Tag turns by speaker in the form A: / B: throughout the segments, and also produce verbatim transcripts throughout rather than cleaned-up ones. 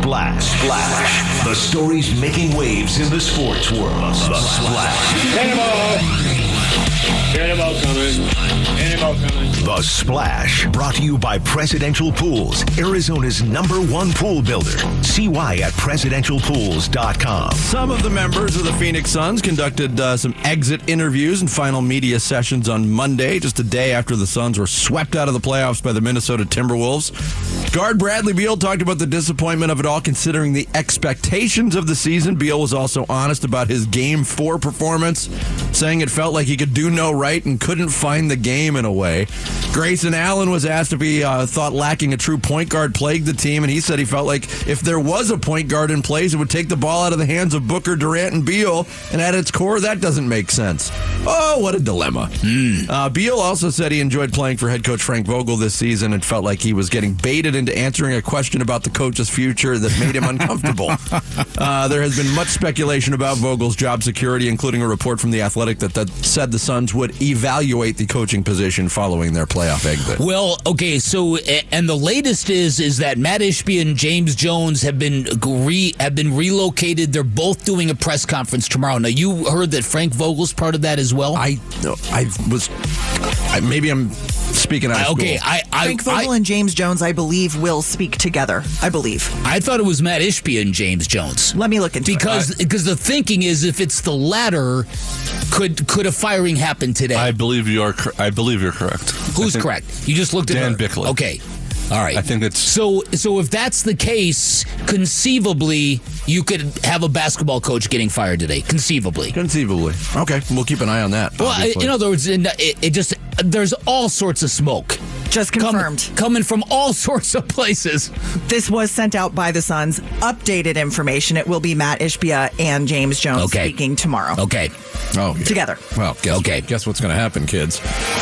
A: Splash. Splash. The stories making waves in the sports world. The Splash.
B: Cannonball. Cannonball coming. Cannonball coming.
A: The Splash. Brought to you by Presidential Pools, Arizona's number one pool builder. See why at presidential pools dot com.
C: Some of the members of the Phoenix Suns conducted uh, some exit interviews and final media sessions on Monday, just a day after the Suns were swept out of the playoffs by the Minnesota Timberwolves. Guard Bradley Beal talked about the disappointment of it all, considering the expectations of the season. Beal was also honest about his Game four performance, saying it felt like he could do no right and couldn't find the game in a way. Grayson Allen was asked if he uh, thought lacking a true point guard plagued the team, and he said he felt like if there was a point guard in place, it would take the ball out of the hands of Booker, Durant, and Beal, and at its core, that doesn't make sense. Oh, what a dilemma. Mm. Uh, Beal also said he enjoyed playing for head coach Frank Vogel this season and felt like he was getting baited into answering a question about the coach's future that made him uncomfortable. uh, there has been much speculation about Vogel's job security, including a report from The Athletic that, that said the Suns would evaluate the coaching position following their playoff exit.
D: Well, okay, so and the latest is is that Matt Ishbia and James Jones have been re, have been relocated. They're both doing a press conference tomorrow. Now, you heard that Frank Vogel's part of that as well?
C: I I was I, maybe I'm speaking out of school.
D: Okay, I, I
E: Frank Vogel
D: I,
E: and James Jones, I believe, will speak together. I believe.
D: I thought it was Matt Ishbia and James Jones.
E: Let me look into
D: because,
E: it.
D: Because the thinking is, if it's the latter, could could a firing happen today?
F: I believe you are. I believe you're correct.
D: Who's correct? You just looked at
F: Dan
D: her.
F: Bickley.
D: Okay. All right.
F: I think it's
D: so. So if that's the case, conceivably, you could have a basketball coach getting fired today. Conceivably.
C: Conceivably. Okay, we'll keep an eye on that.
D: Well, obviously. In other words, it, it just there's all sorts of smoke.
E: Just confirmed.
D: Com- coming from all sorts of places.
E: This was sent out by the Suns. Updated information. It will be Matt Ishbia and James Jones
D: okay.
E: speaking tomorrow.
D: Okay.
C: Oh, yeah.
E: Together.
C: Well, guess,
D: okay.
C: Guess what's going to happen, kids?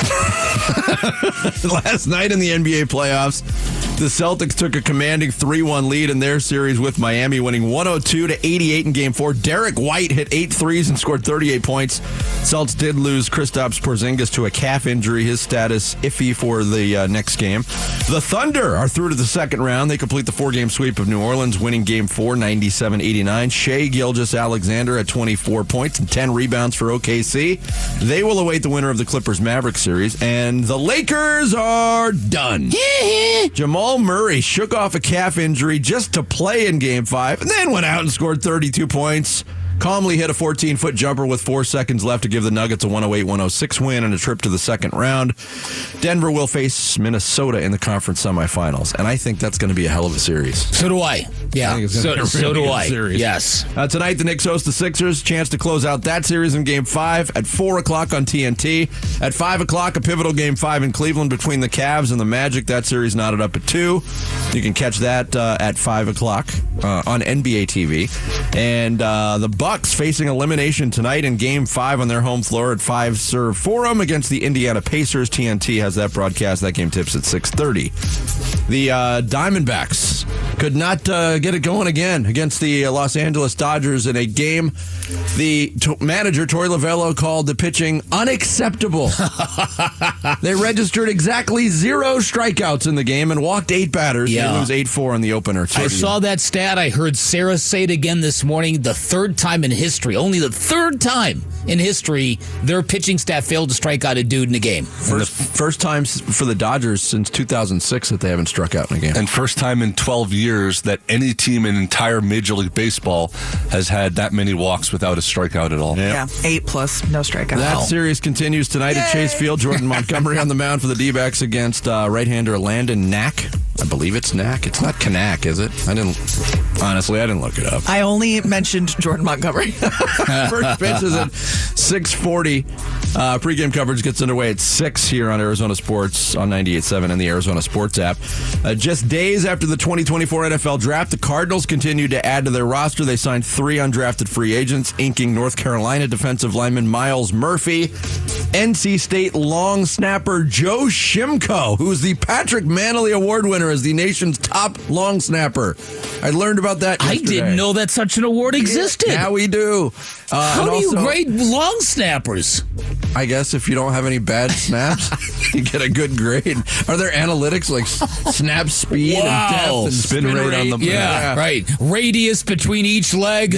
C: Last night in the N B A playoffs, the Celtics took a commanding three one lead in their series with Miami, winning one oh two to eighty-eight in Game four. Derek White hit eight threes and scored thirty-eight points. Celtics did lose Kristaps Porzingis to a calf injury. His status iffy for the uh, next game. The Thunder are through to the second round. They complete the four-game sweep of New Orleans, winning Game four, ninety-seven eighty-nine. Shai Gilgeous-Alexander at twenty-four points and ten rebounds for O K C. They will await the winner of the Clippers-Mavericks series. And the Lakers are done. Jamal Murray shook off a calf injury just to play in Game five and then went out and scored thirty-two points. Calmly hit a fourteen-foot jumper with four seconds left to give the Nuggets a one oh eight one oh six win and a trip to the second round. Denver will face Minnesota in the conference semifinals, and I think that's going to be a hell of a series.
D: So do I. Yeah,
C: I think it's
D: so,
C: gonna be a
D: so
C: really
D: do
C: good
D: I.
C: series.
D: Yes.
C: Uh, tonight, the Knicks host the Sixers. Chance to close out that series in Game five at four o'clock on T N T. At five o'clock, a pivotal Game five in Cleveland between the Cavs and the Magic. That series knotted up at two. You can catch that uh, at five o'clock uh, on N B A T V. And uh, the Bucks facing elimination tonight in Game five on their home floor at five Serve Forum against the Indiana Pacers. T N T has that broadcast. That game tips at six thirty. The uh, Diamondbacks could not uh, get it going again against the Los Angeles Dodgers in a game the t- manager, Torey Lovullo, called the pitching unacceptable. They registered exactly zero strikeouts in the game and walked eight batters.
D: Yeah.
C: They lose eight four in the opener.
D: I saw that stat. I heard Sarah say it again this morning. The third time in history, only the third time in history, their pitching staff failed to strike out a dude in a game.
C: First, first time for the Dodgers since two thousand six that they haven't struck out in a game.
F: And first time in twelve years that any team in entire Major League Baseball has had that many walks without a strikeout at all.
E: Yeah, eight plus, no strikeout.
C: That
E: Wow.
C: series continues tonight at Chase Field. Jordan Montgomery on the mound for the D-backs against uh, right-hander Landon Knack. I believe it's Knack. It's not Kanak, is it? I didn't, honestly, I didn't look it up.
E: I only mentioned Jordan Montgomery.
C: First pitch is at six forty. Uh, pregame coverage gets underway at six here on Arizona Sports on ninety-eight point seven and the Arizona Sports app. Uh, just days after the twenty twenty-four N F L Draft, the Cardinals continued to add to their roster. They signed three undrafted free agents, inking North Carolina defensive lineman Myles Murphy, N C State long snapper Joe Shimko, who is the Patrick Manley Award winner as the nation's top long snapper. I learned about that yesterday.
D: I didn't know that such an award existed.
C: Yeah, we do. Uh,
D: How do
C: also,
D: you grade long snappers?
C: I guess if you don't have any bad snaps, you get a good grade. Are there analytics like s- snap speed
D: Wow.
C: and depth and
F: Spin rate on the-
D: Yeah,
C: Yeah.
D: right. Radius between each leg.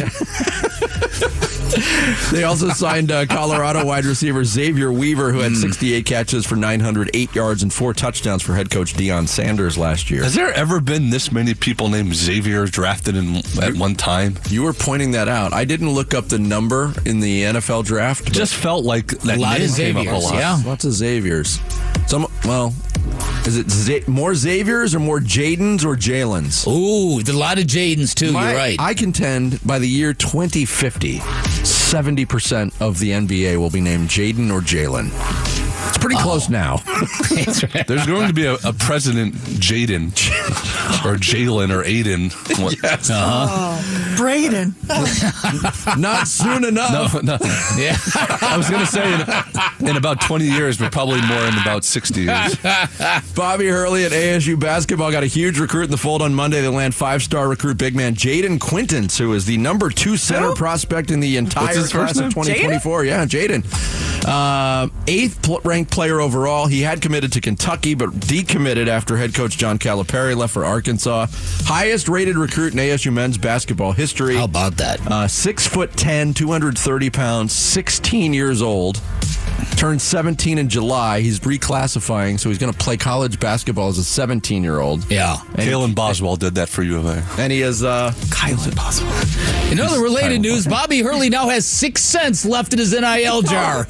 C: They also signed uh, Colorado wide receiver Xavier Weaver, who had sixty-eight catches for nine hundred eight yards and four touchdowns for head coach Deion Sanders last year.
F: Has there ever been this many people named Xavier drafted in at one time?
C: You were pointing that out. I didn't look up the number in the N F L draft.
F: It just felt like that
D: A lot
F: name
D: of
F: came up a
D: Xaviers,
F: lot.
D: yeah.
C: Lots of Xaviers. Some, well, is it Z- more Xaviers or more Jadens or Jalen's?
D: Ooh, a lot of Jadens, too.
C: My-
D: You're right.
C: I contend by the year twenty fifty, seventy percent of the N B A will be named Jaden or Jalen. It's pretty close now.
D: That's right.
F: There's going to be a, a president Jaden or Jalen or Aiden. What-
C: Yes.
E: Braden.
C: Not soon enough.
F: No, no.
D: Yeah.
F: I was going to say in, in about twenty years, but probably more in about sixty years.
C: Bobby Hurley at A S U basketball got a huge recruit in the fold on Monday. They land five-star recruit big man Jaden Quintance, who is the number two center
E: Who?
C: prospect in the entire
F: What's his
C: class
F: first name?
C: of twenty twenty-four. Yeah, Jaden. Uh, eighth pl- ranked player overall. He had committed to Kentucky, but decommitted after head coach John Calipari left for Arkansas. Highest rated recruit in A S U men's basketball history.
D: How about that?
C: Uh, six foot ten, two hundred thirty pounds, sixteen years old. Turned seventeen in July. He's reclassifying, so he's going to play college basketball as a seventeen-year-old.
D: Yeah.
F: Kalen Boswell did that for U of A.
C: And he is uh,
E: Kylan Boswell.
D: In other related news, Bobby Hurley now has six cents left in his N I L jar.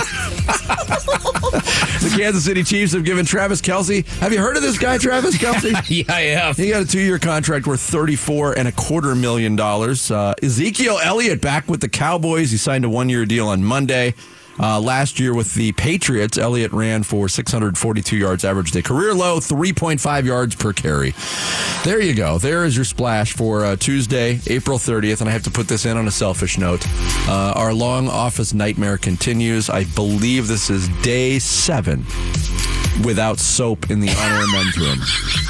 C: the Kansas City Chiefs have given Travis Kelce. Have you heard of this guy, Travis Kelce?
D: Yeah, I have.
C: He got a two-year contract worth thirty-four and a quarter million dollars. Uh, Ezekiel Elliott back with the Cowboys. He signed a one-year deal on Monday. Uh, last year with the Patriots, Elliott ran for six hundred forty-two yards, averaged a career low three point five yards per carry. There you go. There is your splash for uh, Tuesday, April thirtieth. And I have to put this in on a selfish note. Uh, our long office nightmare continues. I believe this is day seven without soap in the honor and men's room.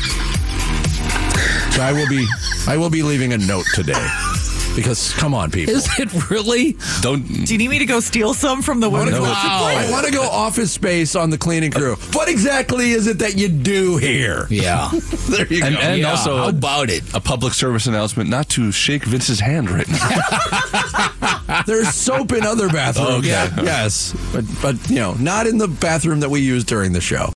C: So I will be, I will be leaving a note today. Because, come on, people.
D: Is it really?
F: Don't.
E: Do you need me to go steal some from the women's
F: No.
E: closet
D: Wow.
E: place?
C: I want to go office space on the cleaning crew. What exactly is it that you do here?
D: Yeah.
C: There you
F: And,
C: go.
F: and
D: Yeah,
F: also,
D: how about it?
F: a public service announcement not to shake Vince's hand right now.
C: There's soap in other bathrooms.
F: Okay.
C: Yeah, yes, but but you know, not in the bathroom that we use during the show.